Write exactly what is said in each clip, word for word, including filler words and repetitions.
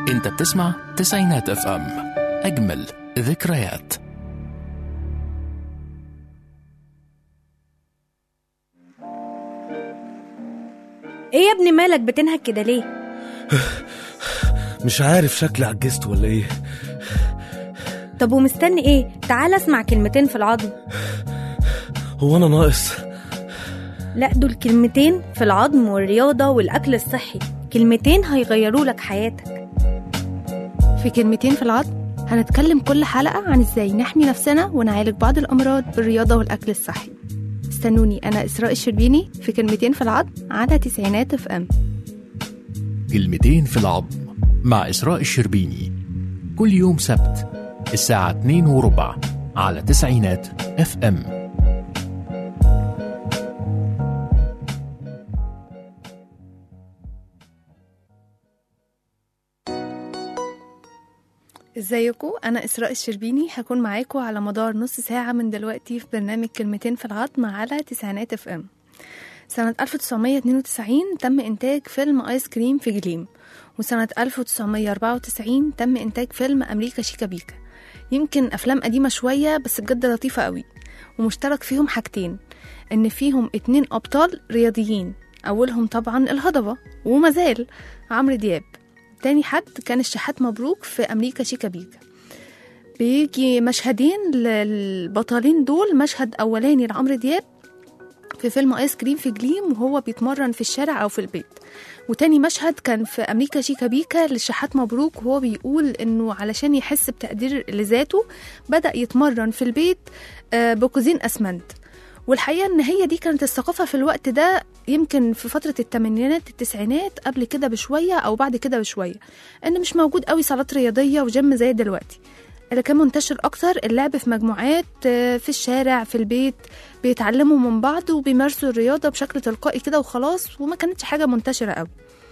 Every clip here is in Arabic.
انت بتسمع تسعينات اف ام، اجمل ذكريات. ايه يا ابني مالك بتنهك كده ليه؟ مش عارف، شكلي عجزت ولا ايه؟ طب ومستني ايه؟ تعال اسمع كلمتين في العظم. هو انا ناقص؟ لا، دول كلمتين في العظم والرياضة والأكل الصحي، كلمتين هيغيروا لك حياتك. في كلمتين في العظم هنتكلم كل حلقة عن ازاي نحمي نفسنا ونعالج بعض الأمراض بالرياضة والأكل الصحي. استنوني، أنا إسراء الشربيني في كلمتين في العظم على تسعينات اف ام. كلمتين في العظم مع إسراء الشربيني، كل يوم سبت الساعة اتنين وربع على تسعينات اف ام. ازيكم؟ انا اسراء الشربيني، هكون معاكم على مدار نص ساعه من دلوقتي في برنامج كلمتين في العظم على تسعينات اف ام. سنه ألف وتسعمية اتنين وتسعين تم انتاج فيلم ايس كريم في جليم، وسنه ألف وتسعمية أربعة وتسعين تم انتاج فيلم امريكا شيكا بيكا. يمكن افلام قديمه شويه بس بجد لطيفه قوي، ومشترك فيهم حاجتين، ان فيهم اتنين ابطال رياضيين، اولهم طبعا الهضبه ومازال عمرو دياب، تاني حد كان الشحات مبروك في أمريكا شيكا بيكا. بيجي مشهدين للبطلين دول، مشهد أولاني لعمرو دياب في فيلم آيس كريم في جليم وهو بيتمرن في الشارع أو في البيت، وتاني مشهد كان في أمريكا شيكا بيكا للشحات مبروك وهو بيقول إنه علشان يحس بتقدير لذاته بدأ يتمرن في البيت بكوزين أسمنت. والحقيقة ان هي دي كانت الثقافة في الوقت ده، يمكن في فترة الثمانينات التسعينات، قبل كده بشوية او بعد كده بشوية، ان مش موجود قوي صالات رياضية وجيم زي دلوقتي. اللي كان منتشر اكتر اللعب في مجموعات في الشارع في البيت، بيتعلموا من بعض وبيمارسوا الرياضة بشكل تلقائي كده وخلاص، وما كانتش حاجة منتشرة قوي.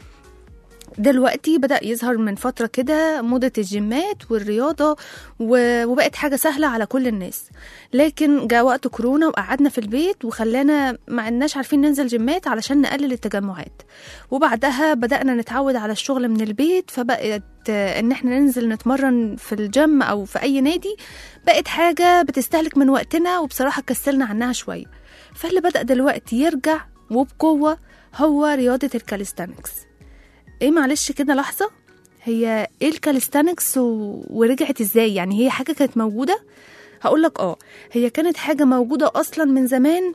دلوقتي بدأ يظهر من فترة كده موضة الجيمات والرياضة، وبقت حاجة سهلة على كل الناس. لكن جاء وقت كورونا وقعدنا في البيت وخلانا ما عدناش عارفين ننزل جيمات علشان نقلل التجمعات، وبعدها بدأنا نتعود على الشغل من البيت، فبقت ان احنا ننزل نتمرن في الجيم او في اي نادي بقت حاجة بتستهلك من وقتنا، وبصراحة كسلنا عنها شوية. فاللي بدأ دلوقتي يرجع وبقوة هو رياضة الكاليستانكس. ايه معلش كده لحظة، هي ايه الكاليستانكس و... ورجعت ازاي؟ يعني هي حاجة كانت موجودة؟ هقولك اه هي كانت حاجة موجودة اصلا من زمان،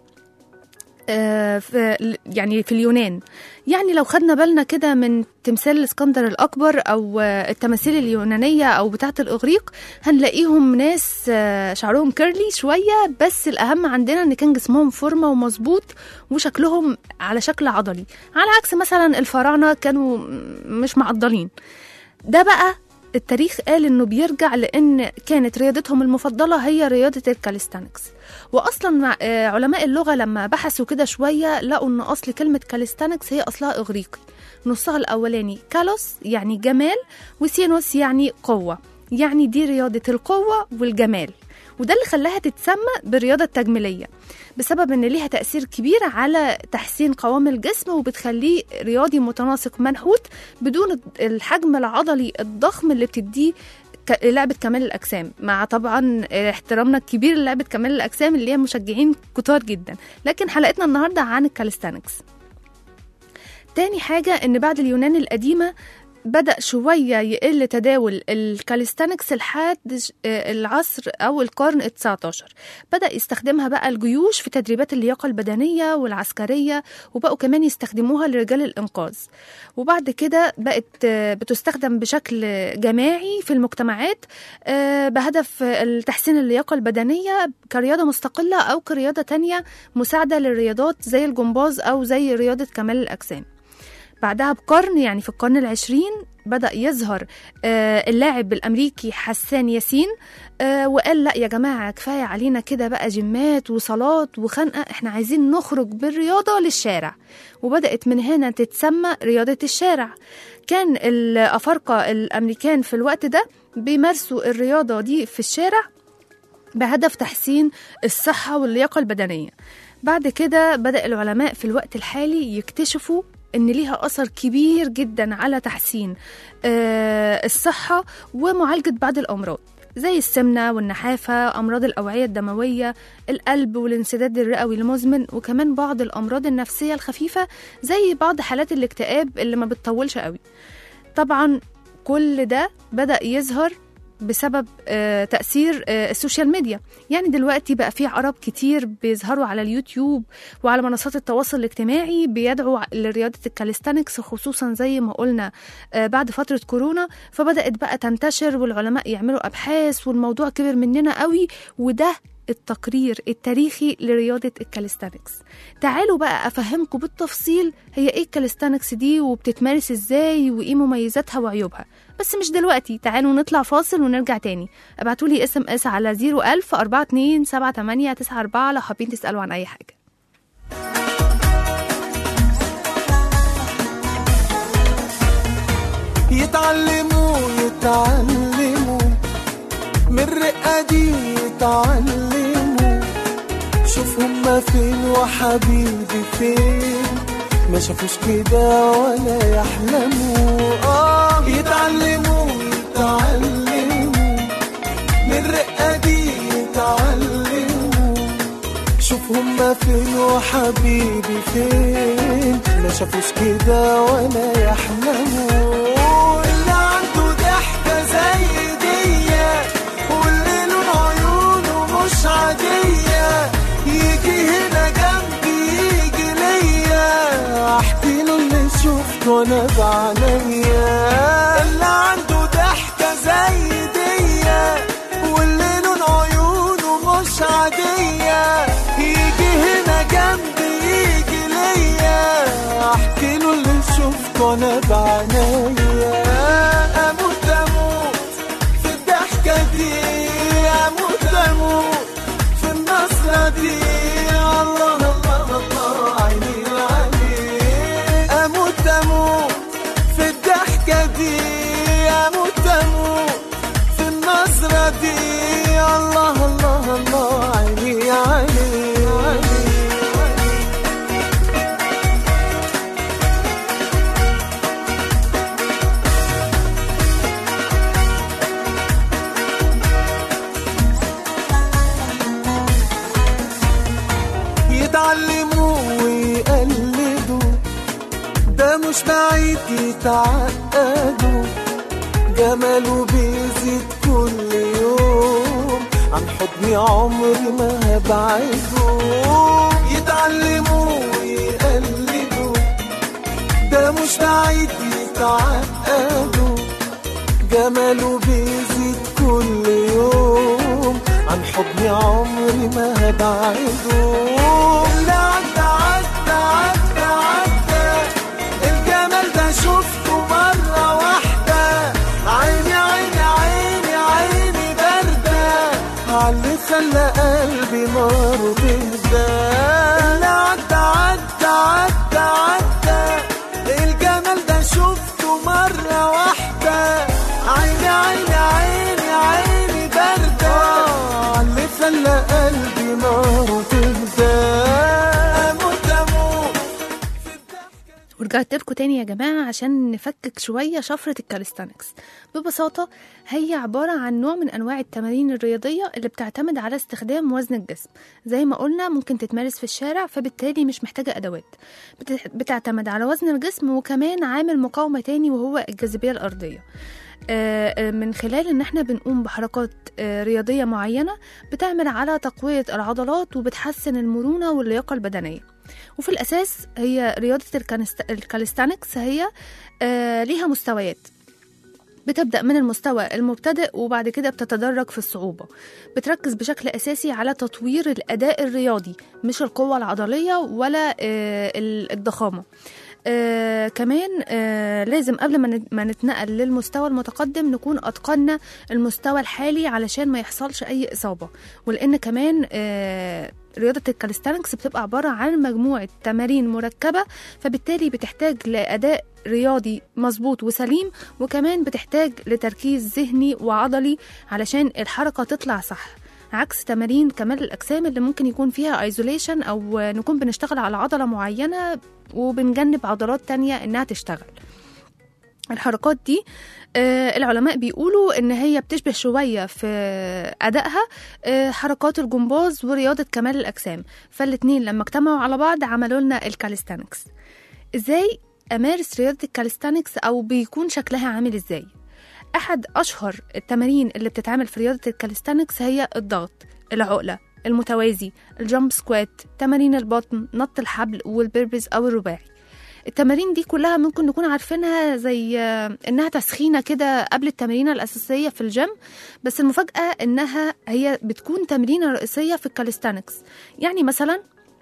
آه في يعني في اليونان. يعني لو خدنا بالنا كده من تمثال الاسكندر الأكبر أو آه التماثيل اليونانية أو بتاعة الإغريق، هنلاقيهم ناس آه شعرهم كيرلي شوية، بس الأهم عندنا إن كان جسمهم فورمة ومظبوط وشكلهم على شكل عضلي، على عكس مثلا الفراعنة كانوا مش معضلين. ده بقى التاريخ قال إنه بيرجع لأن كانت رياضتهم المفضلة هي رياضة الكاليستانكس. وأصلا علماء اللغة لما بحثوا كده شوية لقوا إن أصل كلمة كاليستانكس هي أصلها إغريقي، نصها الأولاني كالوس يعني جمال، وسينوس يعني قوة، يعني دي رياضة القوة والجمال، وده اللي خلاها تتسمى بالرياضة التجميلية، بسبب ان ليها تأثير كبير على تحسين قوام الجسم وبتخليه رياضي متناسق منحوت بدون الحجم العضلي الضخم اللي بتديه لعبة كمال الأجسام، مع طبعا احترامنا الكبير للعبة كمال الأجسام اللي هي مشجعين كتار جدا. لكن حلقتنا النهاردة عن الكاليستانكس. تاني حاجة ان بعد اليونان القديمة بدأ شوية يقل تداول الكاليستانكس لحد العصر أو القرن التسعتاشر، بدأ يستخدمها بقى الجيوش في تدريبات اللياقة البدنية والعسكرية، وبقوا كمان يستخدموها لرجال الإنقاذ. وبعد كده بقت بتستخدم بشكل جماعي في المجتمعات بهدف تحسين اللياقة البدنية كرياضة مستقلة أو كرياضة تانية مساعدة للرياضات زي الجمباز أو زي رياضة كمال الأجسام. بعدها بقرن، يعني في القرن العشرين، بدأ يظهر اللاعب الأمريكي حسان ياسين، وقال لا يا جماعة كفاية علينا كده بقى جيمات وصالات وخنقة، احنا عايزين نخرج بالرياضة للشارع. وبدأت من هنا تتسمى رياضة الشارع. كان الأفارقة الأمريكان في الوقت ده بيمارسوا الرياضة دي في الشارع بهدف تحسين الصحة واللياقة البدنية. بعد كده بدأ العلماء في الوقت الحالي يكتشفوا إن ليها أثر كبير جدا على تحسين آه الصحة ومعالجة بعض الأمراض زي السمنة والنحافة، أمراض الأوعية الدموية، القلب والانسداد الرئوي المزمن، وكمان بعض الأمراض النفسية الخفيفة زي بعض حالات الاكتئاب اللي ما بتطولش قوي. طبعا كل ده بدأ يظهر بسبب آه تأثير آه السوشيال ميديا. يعني دلوقتي بقى في عرب كتير بيظهروا على اليوتيوب وعلى منصات التواصل الاجتماعي بيدعوا لرياضة الكاليستانكس، خصوصا زي ما قلنا آه بعد فترة كورونا، فبدأت بقى تنتشر والعلماء يعملوا أبحاث والموضوع كبر مننا قوي، وده التقرير التاريخي لرياضة الكاليستانكس. تعالوا بقى أفهمكم بالتفصيل هي إيه الكاليستانكس دي وبتتمارس إزاي وإيه مميزاتها وعيوبها، بس مش دلوقتي. تعالوا نطلع فاصل ونرجع تاني. ابعتولي اس ام اس على زيرو ألف أربعة اتنين سبعة تمانية تسعة أربعة لو حابين تسألوا عن أي حاجة. يتعلموا يتعلموا من الرقة دي، يتعلموا شوف هما فين وحبيبي فين، ما شافوش كده ولا يحلموا. آه يتعلموا يتعلموا من الرقة دي، يتعلموا شوف هما فين وحبيبي فين، ما شافوش كده ولا يحلموا. اللي عنده ضحكة زي دي واللي لون عيونه مش عادية يجي هنا جنبي يجي ليا احكي له اللي شفته انا بعينيا. اللي عنده ضحكة زي دي واللي لون عيونه مش عادية يجي هنا جنبي يجي ليا احكي له اللي شفته انا بعينيا. اموت اموت في الضحكة دي، اموت اموت في النصرة دي، الله الله الله عيني العلي. اموت اموت في الضحكة دي، اموت اموت في النصرة دي، الله الله الله عيني علي. يتعلموا ويقلدوا ده مش بعيد يتعقدوا، جماله بيزيد كل يوم عن حضني عمري ما هبعده. يتعلموا ويقلدوا ده مش بعيد يتعقدوا، جماله بيزيد كل يوم عن حضني عمري ما هبعده. اللي عدى عدى عدى عدى الجمال ده شفته مرة واحدة، عيني عيني عيني عيني باردة عاللي خلى قلبي ناره تهدى. اللي عدى عدى عدى عدى الجمال ده شفته مرة واحدة، عيني عيني عيني عيني باردة عاللي خلى قلبي ناره تهدى. ورجعت لكم تاني يا جماعة عشان نفكك شوية شفرة الكاليستانكس. ببساطة هي عبارة عن نوع من أنواع التمارين الرياضية اللي بتعتمد على استخدام وزن الجسم. زي ما قلنا ممكن تتمارس في الشارع، فبالتالي مش محتاجة أدوات، بتعتمد على وزن الجسم وكمان عامل مقاومة تاني وهو الجاذبية الأرضية. من خلال ان احنا بنقوم بحركات رياضية معينة بتعمل على تقوية العضلات وبتحسن المرونة واللياقة البدنية. وفي الأساس هي رياضة الكاليستانكس هي ليها مستويات، بتبدأ من المستوى المبتدئ وبعد كده بتتدرج في الصعوبة. بتركز بشكل أساسي على تطوير الأداء الرياضي مش القوة العضلية ولا الضخامة. آه كمان آه لازم قبل ما نتنقل للمستوى المتقدم نكون أتقنا المستوى الحالي علشان ما يحصلش أي إصابة. ولأن كمان آه رياضة الكاليستانكس بتبقى عبارة عن مجموعة تمارين مركبة، فبالتالي بتحتاج لأداء رياضي مظبوط وسليم، وكمان بتحتاج لتركيز ذهني وعضلي علشان الحركة تطلع صح. عكس تمارين كمال الأجسام اللي ممكن يكون فيها ايزوليشن أو نكون بنشتغل على عضلة معينة وبنجنب عضلات تانية إنها تشتغل. الحركات دي آه العلماء بيقولوا إن هي بتشبه شوية في أدائها آه حركات الجمباز ورياضة كمال الأجسام، فالاتنين لما اجتمعوا على بعض عملوا لنا الكاليستانكس. إزاي أمارس رياضة الكاليستانكس أو بيكون شكلها عامل إزاي؟ أحد أشهر التمارين اللي بتتعمل في رياضة الكاليستانكس هي الضغط، العقلة، المتوازي، الجامب سكوات، تمارين البطن، نط الحبل والبربز أو الرباعي. التمارين دي كلها ممكن نكون عارفينها زي إنها تسخينة كده قبل التمارين الأساسية في الجيم، بس المفاجأة إنها هي بتكون تمرينة رئيسية في الكاليستانكس. يعني مثلا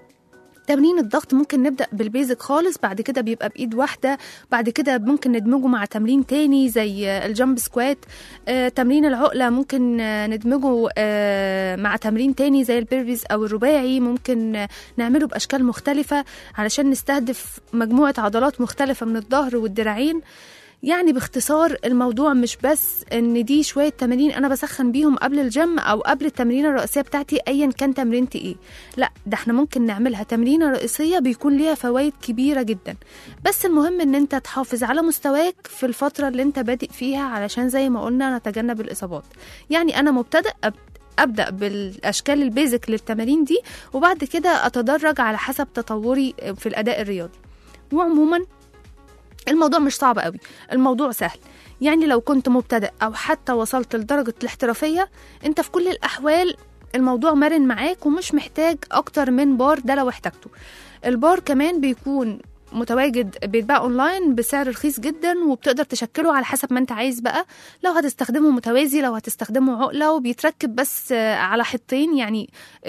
تمرين الضغط ممكن نبدأ بالبيزك خالص، بعد كده بيبقى بإيد واحدة، بعد كده ممكن ندمجه مع تمرين تاني زي الجامب سكوات. آه، تمرين العقلة ممكن آه، ندمجه آه، مع تمرين تاني زي البيربيز أو الرباعي، ممكن آه، نعمله بأشكال مختلفة علشان نستهدف مجموعة عضلات مختلفة من الظهر والدراعين. يعني باختصار الموضوع مش بس ان دي شوية تمارين انا بسخن بيهم قبل الجيم او قبل التمرين الرئيسية بتاعتي ايا كان تمرينتي ايه، لا ده احنا ممكن نعملها تمرينة رئيسية بيكون ليها فوائد كبيرة جدا. بس المهم ان انت تحافظ على مستواك في الفترة اللي انت بادئ فيها علشان زي ما قلنا نتجنب الاصابات. يعني انا مبتدئ أبدأ بالأشكال البيزك للتمارين دي وبعد كده أتدرج على حسب تطوري في الأداء الرياضي. وعموما الموضوع مش صعب قوي، الموضوع سهل. يعني لو كنت مبتدئ أو حتى وصلت لدرجة الاحترافية انت في كل الأحوال الموضوع مرن معاك ومش محتاج أكتر من بار، ده لو احتاجته. البار كمان بيكون متواجد بيتباع اونلاين بسعر رخيص جدا وبتقدر تشكله على حسب ما انت عايز بقى، لو هتستخدمه متوازي لو هتستخدمه عقلة، وبيتركب بس على حيطين، يعني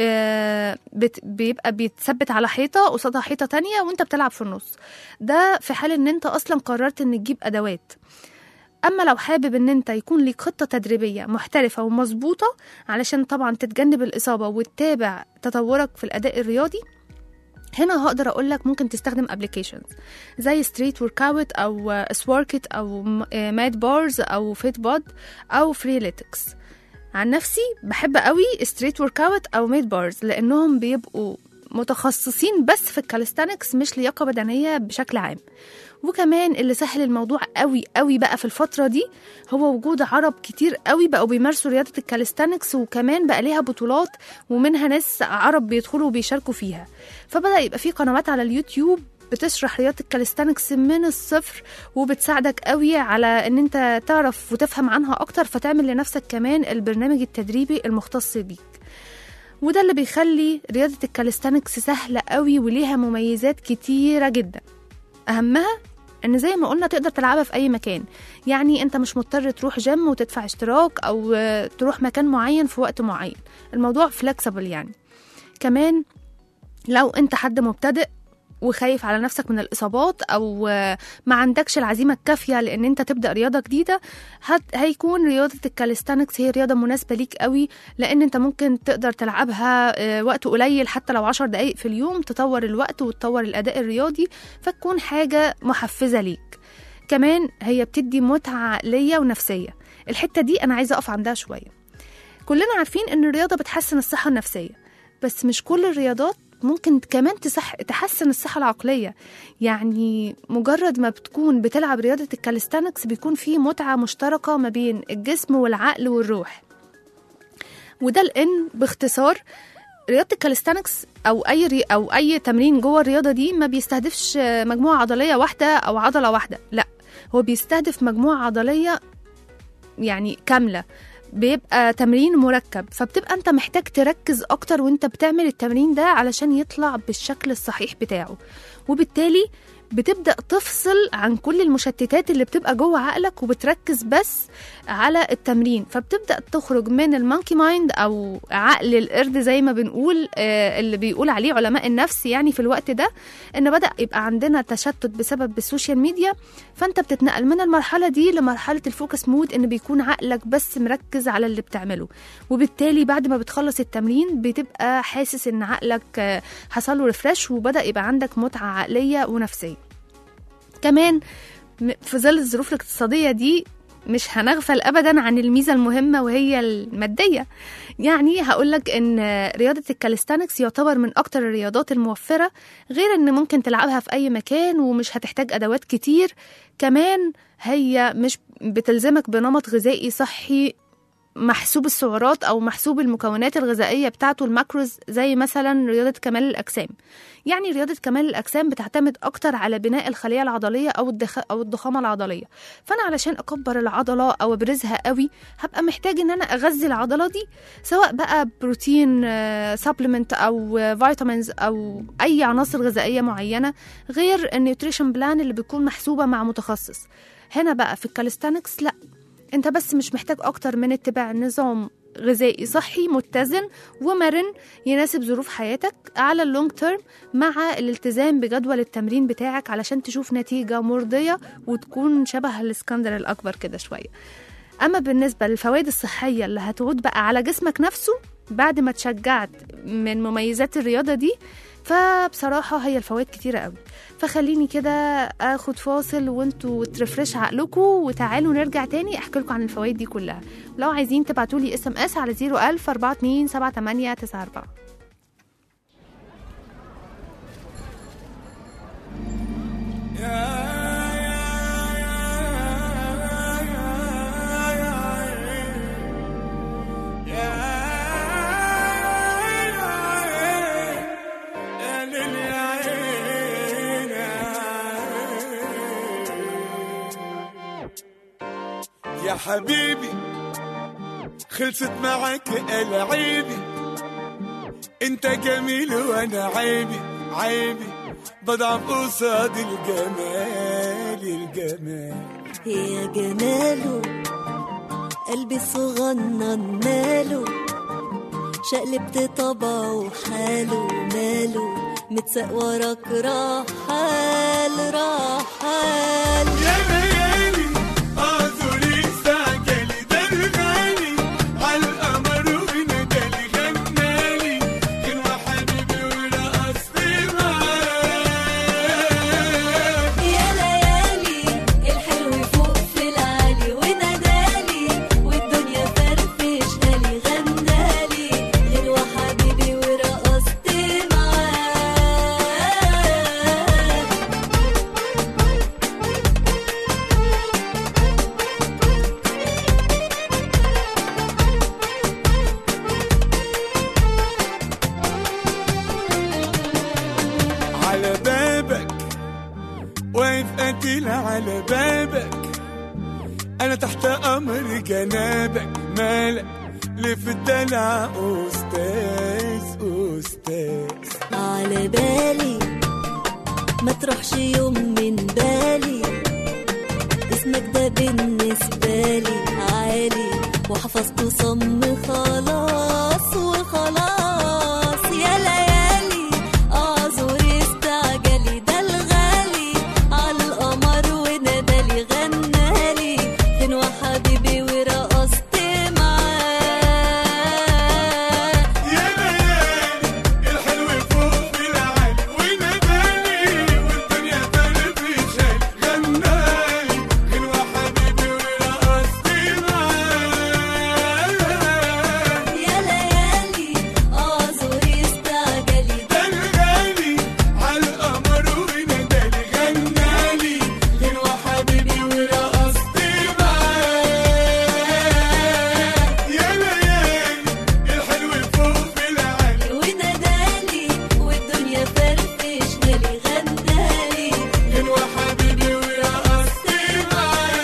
بيبقى بيتثبت على حيطة قصادها حيطة تانية وانت بتلعب في النص. ده في حال ان انت اصلا قررت ان تجيب ادوات. اما لو حابب ان انت يكون ليك خطة تدريبية محترفة ومظبوطة علشان طبعا تتجنب الاصابة وتتابع تطورك في الاداء الرياضي، هنا هقدر أقولك ممكن تستخدم applications زي ستريت وركاوت أو سواركت أو ماد بارز أو فيت بود أو فريليتكس. عن نفسي بحب قوي ستريت وركاوت أو ماد بارز لأنهم بيبقوا متخصصين بس في الكاليستانكس مش لياقة بدنية بشكل عام. وكمان اللي سهل الموضوع قوي قوي بقى في الفترة دي هو وجود عرب كتير قوي بقوا بيمارسوا رياضة الكاليستانكس، وكمان بقى ليها بطولات ومنها ناس عرب بيدخلوا وبيشاركوا فيها. فبدأ يبقى في قنوات على اليوتيوب بتشرح رياضة الكاليستانكس من الصفر وبتساعدك قوي على ان انت تعرف وتفهم عنها اكتر، فتعمل لنفسك كمان البرنامج التدريبي المختص بيك. وده اللي بيخلي رياضة الكاليستانكس سهلة قوي وليها مميزات كتيرة جدا. أهمها إن زي ما قلنا تقدر تلعبها في أي مكان، يعني أنت مش مضطر تروح جيم وتدفع اشتراك أو تروح مكان معين في وقت معين، الموضوع فلكسبل. يعني كمان لو أنت حد مبتدئ وخايف على نفسك من الإصابات أو ما عندكش العزيمة الكافية لأن أنت تبدأ رياضة جديدة، هيكون رياضة الكاليستانكس هي رياضة مناسبة ليك قوي، لأن أنت ممكن تقدر تلعبها وقت قليل حتى لو عشر دقايق في اليوم، تطور الوقت وتطور الأداء الرياضي، فتكون حاجة محفزة ليك. كمان هي بتدي متعة عقلية ونفسية. الحتة دي أنا عايزة أقف عندها شوية. كلنا عارفين أن الرياضة بتحسن الصحة النفسية، بس مش كل الرياضات ممكن كمان تصح تحسن الصحة العقلية. يعني مجرد ما بتكون بتلعب رياضة الكاليستانكس بيكون فيه متعة مشتركة ما بين الجسم والعقل والروح. وده لأن باختصار رياضة الكاليستانكس أو أي ري أو أي تمرين جوه الرياضة دي ما بيستهدفش مجموعة عضلية واحدة أو عضلة واحدة، لا هو بيستهدف مجموعة عضلية يعني كاملة، بيبقى تمرين مركب، فبتبقى انت محتاج تركز اكتر وانت بتعمل التمرين ده علشان يطلع بالشكل الصحيح بتاعه. وبالتالي بتبدأ تفصل عن كل المشتتات اللي بتبقى جوه عقلك وبتركز بس على التمرين، فبتبدأ تخرج من المانكي مايند أو عقل القرد زي ما بنقول آه اللي بيقول عليه علماء النفس. يعني في الوقت ده إن بدأ يبقى عندنا تشتت بسبب السوشيال ميديا، فأنت بتتنقل من المرحلة دي لمرحلة الفوكس مود، إن بيكون عقلك بس مركز على اللي بتعمله. وبالتالي بعد ما بتخلص التمرين بتبقى حاسس إن عقلك آه حصل له ريفرش وبدأ يبقى عندك متعة عقلية ونفسية. كمان في ظل الظروف الاقتصادية دي مش هنغفل أبدا عن الميزة المهمة وهي المادية. يعني هقولك إن رياضة الكاليستانكس يعتبر من أكتر الرياضات الموفرة، غير إن ممكن تلعبها في أي مكان ومش هتحتاج أدوات كتير. كمان هي مش بتلزمك بنمط غذائي صحي محسوب السعرات أو محسوب المكونات الغذائية بتاعته الماكروز، زي مثلا رياضة كمال الأجسام. يعني رياضة كمال الأجسام بتعتمد أكتر على بناء الخلية العضلية أو الدخ... أو الضخامة العضلية. فأنا علشان أكبر العضلة أو أبرزها قوي هبقى محتاج إن أنا أغذي العضلة دي، سواء بقى بروتين سبلمنت أو فيتامينز أو أي عناصر غذائية معينة، غير النيوتريشن بلان اللي بتكون محسوبة مع متخصص. هنا بقى في الكاليستانكس لأ، انت بس مش محتاج اكتر من اتباع نظام غذائي صحي متزن ومرن يناسب ظروف حياتك على اللونج تيرم، مع الالتزام بجدول التمرين بتاعك علشان تشوف نتيجة مرضية وتكون شبه الاسكندر الأكبر كده شوية. أما بالنسبة للفوائد الصحية اللي هتعود بقى على جسمك نفسه بعد ما تشجعت من مميزات الرياضة دي، فبصراحة هي الفوائد كتيرة قوي. فخليني كده اخد فاصل وانتوا ترفرش عقلكم، وتعالوا نرجع تاني احكي لكم عن الفوائد دي كلها. لو عايزين تبعتولي اس ام اس على صفر ألف أربعة اتنين سبعة تمانية تسعة أربعة. يا حبيبي خلصت معك العيبي، انت جميل وانا عيبي عيبي، بضعف قصاد الجمال الجمال. يا جماله قلبي صغنن ماله، شقلبت طبعه حاله ماله، متساق وراك رحال رحال. يا ليالي اعذري استعجلي، ده الغالي عالقمر وندالي غنالي، كان وحبيبي ورقصتي معاه. يا ليالي الحلو فوق في العالي ونادالي، والدنيا فرفشتالي غنالي، غير وحبيبي ورقصتي معاه. على بابك واقف قتيل على بابك، انا تحت امر جنابك، مالك ليه في الدلع استاذ استاذ. على بالي ما تروحش يوم من بالي، اسمك ده بالنسبة لي عالي، وحفظته صم خلاص وخلاص. يا ليالي اعذري استعجلي، ده الغالي عالقمر وندالي غنالي، فين وحبيبي ورقصتي معاه. يا ليالي الحلو فوق في العالي وندالي، والدنيا فرفشالي غنالي، غير وحبيبي ورقصتي معاه. يا ليالي اعذري استعجلي، ده الغالي عالقمر وندالي غنالي، غير وحبيبي ورقصتي معاه. يا ليالي الحلو فوق في العالي ونادالي، والدنيا فرفشتالي غنالي، غير وحبيبي ورقصتي معاه.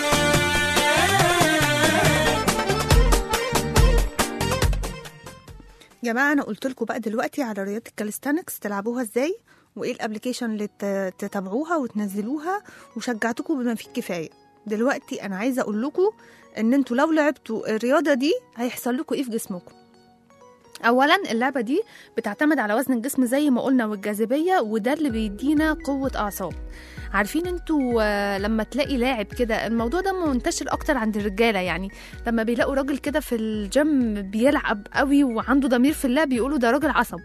يا جماعة أنا قلت لكم بقى دلوقتي على رياضة الكاليستانكس تلعبوها إزاي، وإيه الأبليكيشن اللي ت- تتابعوها وتنزلوها، وشجعتكم بما فيه الكفاية. دلوقتي أنا عايزة أقول لكم إن أنتوا لو لعبتوا الرياضة دي هيحصل لكم إيه في جسمكم. اولا اللعبه دي بتعتمد على وزن الجسم زي ما قلنا والجاذبيه، وده اللي بيدينا قوه اعصاب. عارفين انتوا آه، لما تلاقي لاعب كده، الموضوع ده منتشر اكتر عند الرجاله، يعني لما بيلاقوا راجل كده في الجيم بيلعب قوي وعنده ضمير في اللعب بيقولوا ده راجل عصب.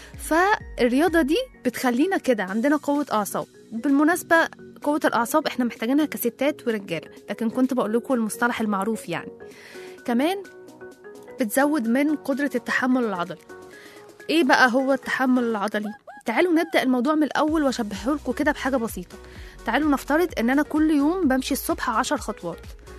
فالرياضه دي بتخلينا كده عندنا قوه اعصاب. بالمناسبه قوه الاعصاب احنا محتاجينها كستات ورجاله، لكن كنت بقول لكم المصطلح المعروف. يعني كمان بتزود من قدره التحمل العضلي. ايه بقى هو التحمل العضلي؟ تعالوا نبدأ الموضوع من الأول وأشبهه لكم كده بحاجة بسيطة. تعالوا نفترض إن أنا كل يوم بمشي الصبح عشر خطوات،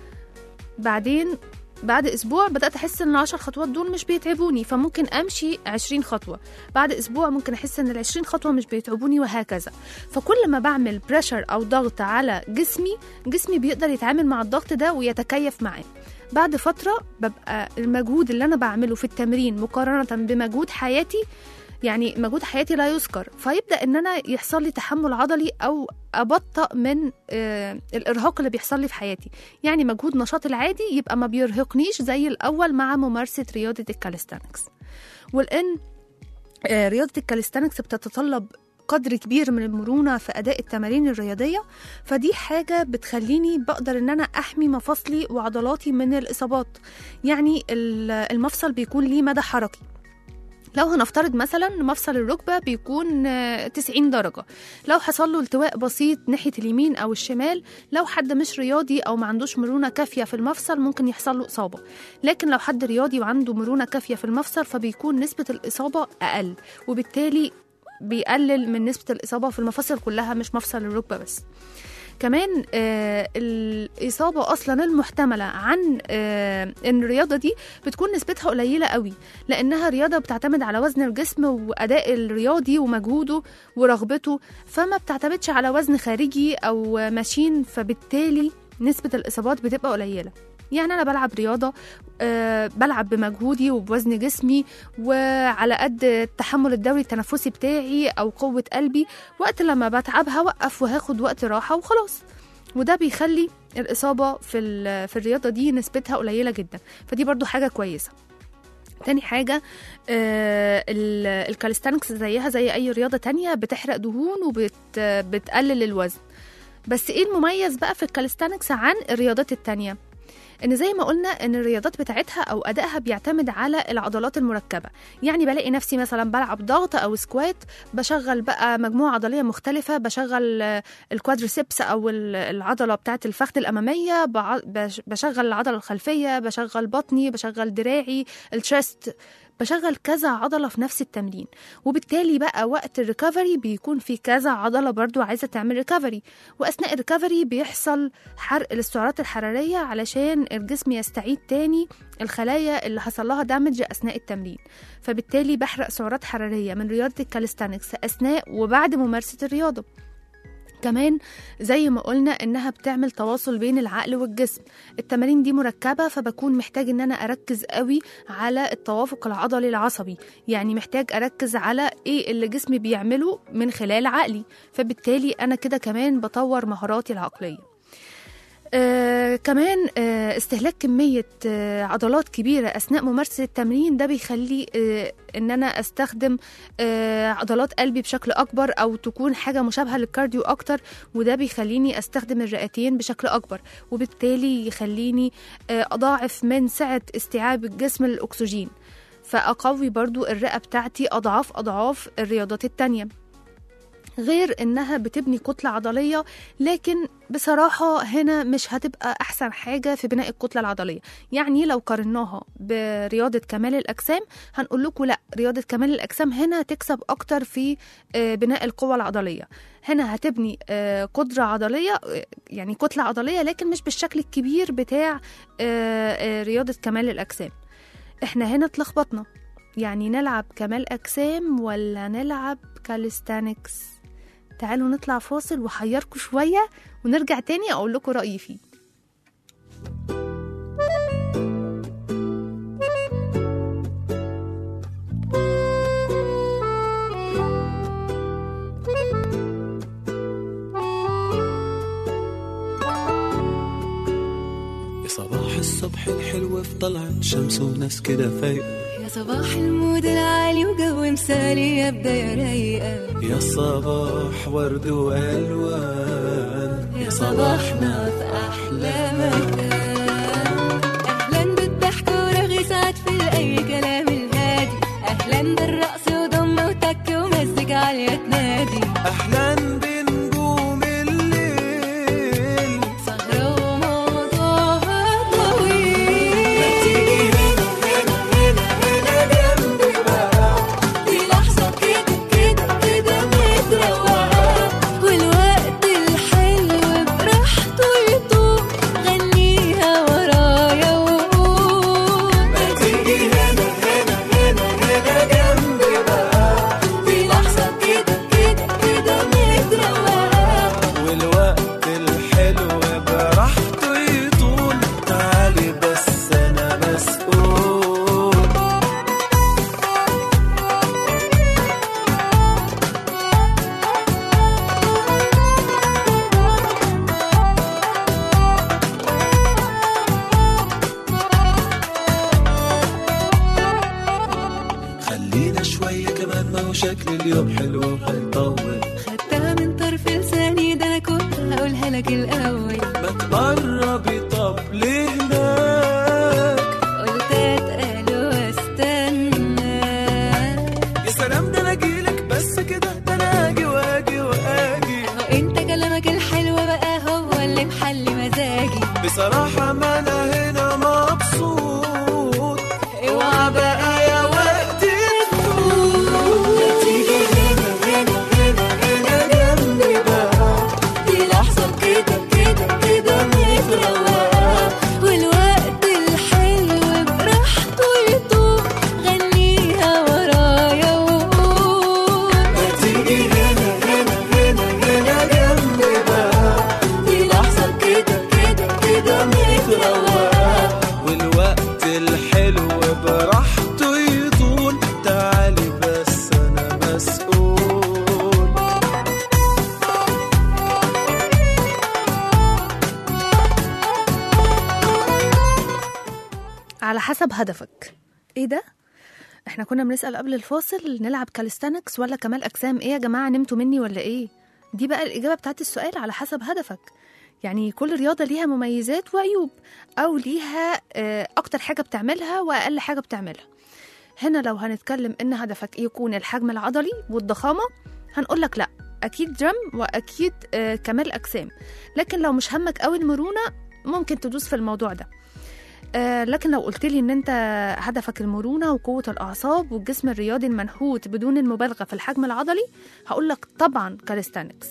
بعدين بعد أسبوع بدأت أحس إن العشر خطوات دول مش بيتعبوني، فممكن أمشي عشرين خطوة. بعد أسبوع ممكن أحس إن العشرين خطوة مش بيتعبوني، وهكذا. فكل ما بعمل بريشر أو ضغط على جسمي، جسمي بيقدر يتعامل مع الضغط ده ويتكيف معاه. بعد فترة ببقى المجهود اللي أنا بعمله في التمرين مقارنة بمجهود حياتي، يعني مجهود حياتي لا يذكر، فيبدأ ان انا يحصل لي تحمل عضلي او ابطأ من آه الارهاق اللي بيحصل لي في حياتي. يعني مجهود نشاط العادي يبقى ما بيرهقنيش زي الاول مع ممارسة رياضة الكاليستانكس. ولان آه رياضة الكاليستانكس بتتطلب قدر كبير من المرونة في أداء التمارين الرياضية، فدي حاجة بتخليني بقدر ان انا احمي مفاصلي وعضلاتي من الإصابات. يعني المفصل بيكون ليه مدى حركي. لو هنفترض مثلا مفصل الركبة بيكون تسعين درجة، لو حصل له التواء بسيط ناحية اليمين أو الشمال، لو حد مش رياضي أو ما عندوش مرونة كافية في المفصل ممكن يحصل له إصابة. لكن لو حد رياضي وعنده مرونة كافية في المفصل فبيكون نسبة الإصابة أقل، وبالتالي بيقلل من نسبة الإصابة في المفاصل كلها مش مفصل الركبة بس. كمان آه الإصابة أصلا المحتملة عن آه إن الرياضة دي بتكون نسبتها قليلة قوي، لأنها رياضة بتعتمد على وزن الجسم وأداء الرياضي ومجهوده ورغبته، فما بتعتمدش على وزن خارجي أو ماشين، فبالتالي نسبة الإصابات بتبقى قليلة. يعني أنا بلعب رياضة أه بلعب بمجهودي وبوزن جسمي وعلى قد التحمل الدوري التنفسي بتاعي أو قوة قلبي، وقت لما بتعب هوقف وهاخد وقت راحة وخلاص. وده بيخلي الإصابة في, في الرياضة دي نسبتها قليلة جدا، فدي برضو حاجة كويسة. تاني حاجة آه الكاليستانكس زيها زي أي رياضة تانية بتحرق دهون وبتقلل الوزن. بس إيه المميز بقى في الكاليستانكس عن الرياضات التانية؟ ان زي ما قلنا ان الرياضات بتاعتها او ادائها بيعتمد على العضلات المركبه. يعني بلاقي نفسي مثلا بلعب ضغط او سكوات، بشغل بقى مجموعه عضليه مختلفه، بشغل الكوادريسبس او العضله بتاعه الفخذ الاماميه، بشغل العضله الخلفيه، بشغل بطني، بشغل دراعي، الشيست، بشغل كذا عضلة في نفس التمرين. وبالتالي بقى وقت الريكفري بيكون في كذا عضلة برضو عايزة تعمل ريكفري، وأثناء الريكفري بيحصل حرق للسعرات الحرارية علشان الجسم يستعيد تاني الخلايا اللي حصل لها دامج أثناء التمرين. فبالتالي بحرق سعرات حرارية من رياضة الكاليستانكس أثناء وبعد ممارسة الرياضة. كمان زي ما قلنا إنها بتعمل تواصل بين العقل والجسم. التمارين دي مركبة، فبكون محتاج إن أنا أركز قوي على التوافق العضلي العصبي، يعني محتاج أركز على إيه اللي جسمي بيعمله من خلال عقلي، فبالتالي أنا كده كمان بطور مهاراتي العقلية. آه كمان آه استهلاك كمية آه عضلات كبيرة أثناء ممارسة التمرين ده بيخلي آه إن أنا أستخدم آه عضلات قلبي بشكل أكبر، أو تكون حاجة مشابهة للكارديو أكتر، وده بيخليني أستخدم الرئتين بشكل أكبر، وبالتالي يخليني آه أضاعف من سعة استيعاب الجسم للأكسجين، فأقوي برضو الرئة بتاعتي أضعاف أضعاف الرياضات التانية. غير إنها بتبني كتلة عضلية، لكن بصراحة هنا مش هتبقى أحسن حاجة في بناء الكتلة العضلية. يعني لو قارناها برياضة كمال الأجسام هنقول لكم لا، رياضة كمال الأجسام هنا تكسب أكتر في بناء القوة العضلية. هنا هتبني قدرة عضلية، يعني كتلة عضلية، لكن مش بالشكل الكبير بتاع رياضة كمال الأجسام. احنا هنا اتلخبطنا، يعني نلعب كمال أجسام ولا نلعب كاليستانكس؟ تعالوا نطلع فاصل وحيركوا شوية ونرجع تاني أقول لكم رأيي فيه. يا صباح الصبح الحلو في طلعت شمس وناس كده فايق، يا صباح المود العالي وجو مثالي يا بداية رايقة، يا صباح ورد والوان، يا صباحنا في احلى مكان. اهلا بالضحك ورغي سعد في اي كلام الهادي، اهلا بالرقص وضمه وتك ومزج عالية تنادي، احلى بنجوم الليل، سهرة وموضوعها طويل. ما تيجي هنا هنا هنا هنا جنبي بقى، دي لحظة كده كده كده متروقة، والوقت الحلو براحته يطوق، غنيها ورايا وقول. ما تيجي هنا هنا هنا هنا جنبي بقى، دي لحظة كده كده كده متروقة، والوقت الحلو براحته يطول، تعالي بس انا مسؤول. خلينا شوية كمان، ما هو شكل اليوم حلو وهيطول، خدتها من طرف لساني ده أنا كنت هقولها لك الأول، ما تقربي طب لهناك، قلت أتقل واستنى. يا سلام ده انا اجيلك بس كده، ده انا اجي واجي واجي، هو أنت كلامك الحلو بقى هو اللي محلي مزاجي، بصراحة ما انا هنا مبسوط، اوعى بقى يا وقت تفوت. تيجي هنا هنا هنا هنا جنبي بقى، دي لحظة كده كده كده متروقة، والوقت الحلو براحته يطوق، غنيها ورايا وقول. ما تيجي هنا هنا هنا هنا جنبي بقى، دي لحظة كده كده كده متروقة، والوقت الحلو براحته يطول، تعالي بس انا مسؤول. على حسب هدفك. ايه ده؟ احنا كنا بنسأل قبل الفاصل نلعب كاليستانكس ولا كمال أجسام. ايه يا جماعة، نمتوا مني ولا ايه؟ دي بقى الإجابة بتاعت السؤال، على حسب هدفك. يعني كل رياضة ليها مميزات وعيوب، أو ليها آه، أكتر حاجة بتعملها وأقل حاجة بتعملها. هنا لو هنتكلم إن هدفك يكون الحجم العضلي والضخامة، هنقولك لأ، أكيد جيم وأكيد آه، كمال أجسام. لكن لو مش همك قوي المرونة، ممكن تدوس في الموضوع ده. آه لكن لو قلت لي ان انت هدفك المرونه وقوه الاعصاب والجسم الرياضي المنحوت بدون المبالغه في الحجم العضلي، هقول لك طبعا كاليستانكس.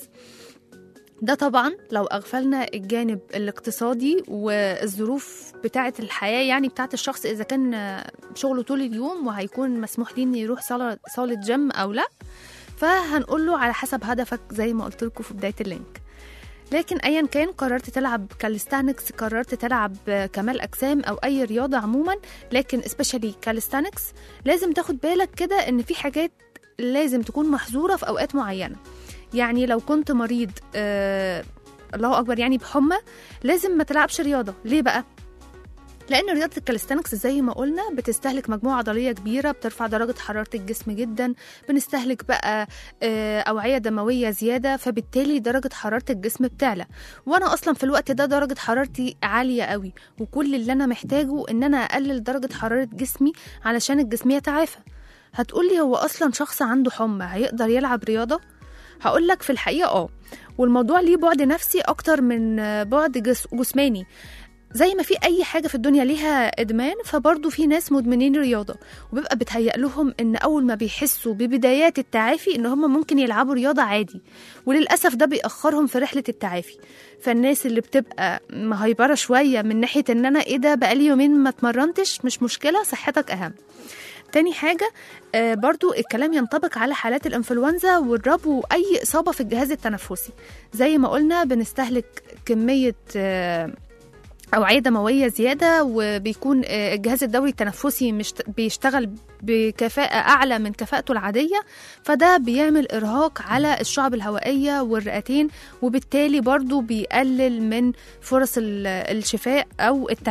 ده طبعا لو اغفلنا الجانب الاقتصادي والظروف بتاعه الحياه، يعني بتاعه الشخص، اذا كان شغله طول اليوم وهيكون مسموح ليه انه يروح صاله صاله جيم او لا، فهنقول له على حسب هدفك زي ما قلت لكم في بدايه اللينك. لكن ايا كان، قررت تلعب كاليستانكس، قررت تلعب كمال اجسام او اي رياضه عموما، لكن سبيشالي كاليستانكس، لازم تاخد بالك كده ان في حاجات لازم تكون محظوره في اوقات معينه. يعني لو كنت مريض آه الله اكبر يعني بحمى، لازم ما تلعبش رياضه. ليه بقى؟ لان رياضه الكاليستانكس زي ما قلنا بتستهلك مجموعه عضليه كبيره، بترفع درجه حراره الجسم جدا، بنستهلك بقى اوعيه دمويه زياده، فبالتالي درجه حراره الجسم بتعلى. وانا اصلا في الوقت ده درجه حرارتي عاليه قوي، وكل اللي انا محتاجه ان انا اقلل درجه حراره جسمي علشان الجسم يتعافى. هتقولي هو اصلا شخص عنده حمى هيقدر يلعب رياضه؟ هقولك في الحقيقه اه، والموضوع ليه بعد نفسي اكتر من بعد جس جسماني. زي ما في اي حاجه في الدنيا ليها ادمان، فبرضه في ناس مدمنين رياضه، وبيبقى بتهيأ لهم ان اول ما بيحسوا ببدايات التعافي ان هم ممكن يلعبوا رياضه عادي، وللاسف ده بيأخرهم في رحله التعافي. فالناس اللي بتبقى مهيبره شويه من ناحيه ان انا ايه ده بقالي يومين ما اتمرنتش، مش مشكله، صحتك اهم. تاني حاجة آه برضو الكلام ينطبق على حالات الانفلونزا والربو وأي إصابة في الجهاز التنفسي. زي ما قلنا بنستهلك كمية آه أوعية دموية زيادة، وبيكون الجهاز الدوري التنفسي مش بيشتغل بكفاءة أعلى من كفاءته العادية، فده بيعمل إرهاق على الشعب الهوائية والرئتين، وبالتالي برضو بيقلل من فرص الشفاء أو التعافي.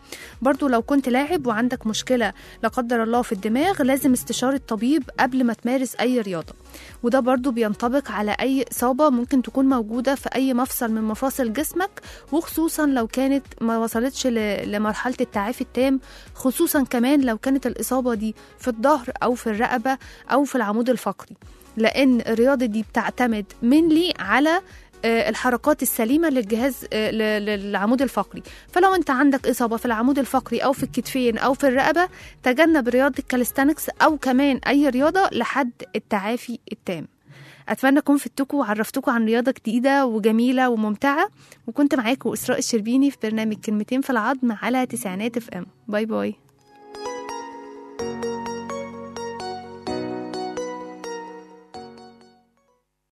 برضو لو كنت لاعب وعندك مشكلة لا قدر الله في الدماغ، لازم استشارة طبيب قبل ما تمارس أي رياضة. وده برضو بينطبق على أي إصابة ممكن تكون موجودة في أي مفصل من مفاصل جسمك، وخصوصا لو كانت ما وصلتش ل- لمرحلة التعافي التام، خصوصا كمان لو كانت الإصابة دي في الظهر أو في الرقبة أو في العمود الفقري، لأن الرياضة دي بتعتمد منلي على آه، الحركات السليمة للجهاز آه، ل- للعمود الفقري. فلو انت عندك إصابة في العمود الفقري أو في الكتفين أو في الرقبة، تجنب رياضة الكاليستانكس أو كمان أي رياضة لحد التعافي التام. أتمنى أكون فدتكم وعرفتكم عن رياضة جديدة وجميلة وممتعة، وكنت معاكم إسراء الشربيني في برنامج كلمتين في العظم على تسعينات اف ام. باي باي.